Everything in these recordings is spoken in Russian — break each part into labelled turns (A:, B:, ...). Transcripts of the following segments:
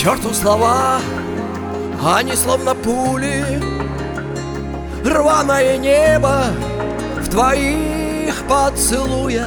A: черту слова, они словно пули. Рваное небо в твоих поцелуях.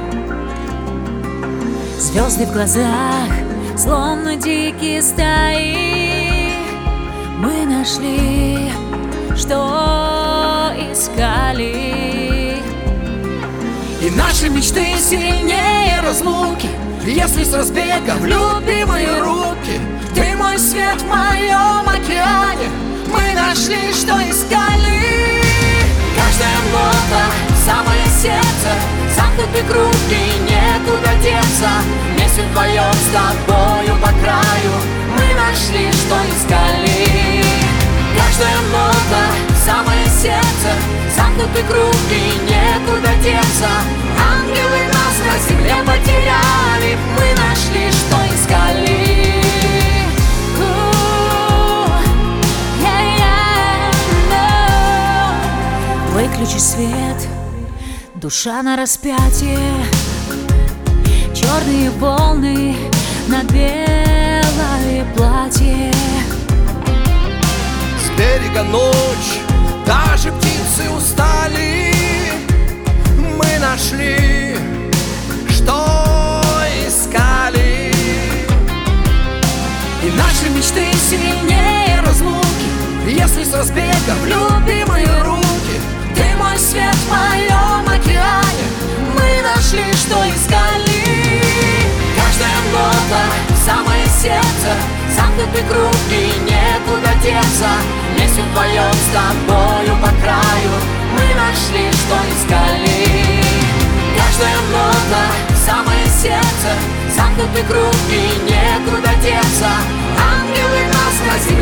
B: Звезды в глазах, словно дикие стаи. Мы нашли, что искали.
A: И наши мечты сильнее разлуки, если с разбега в любимые руки.
B: Ты мой свет в моем океане. Мы нашли, что искали.
A: Каждая нота, самое сердце, замкнутый круг и некуда деться. Вместе вдвоем с тобою по краю мы нашли, что искали. Каждая нота, самое сердце, замкнутый круг и некуда деться. Ангелы нас на земле потеряли, мы нашли, что искали.
B: Выключи свет, душа на распятие. Черные волны на белое платье.
A: С берега ночь, даже птицы устали. Мы нашли, что искали. И наши мечты сильнее разлуки, если с разбега в любимые руки.
B: Ты мой свет в моем океане. Мы нашли, что искали.
A: Каждая нота, самое сердце, замкнутый круг и некуда деться. Вместе вдвоем с тобою по краю мы нашли, что искали. Каждая нота, самое сердце, замкнутый круг и некуда деться. Ангелы нас на земле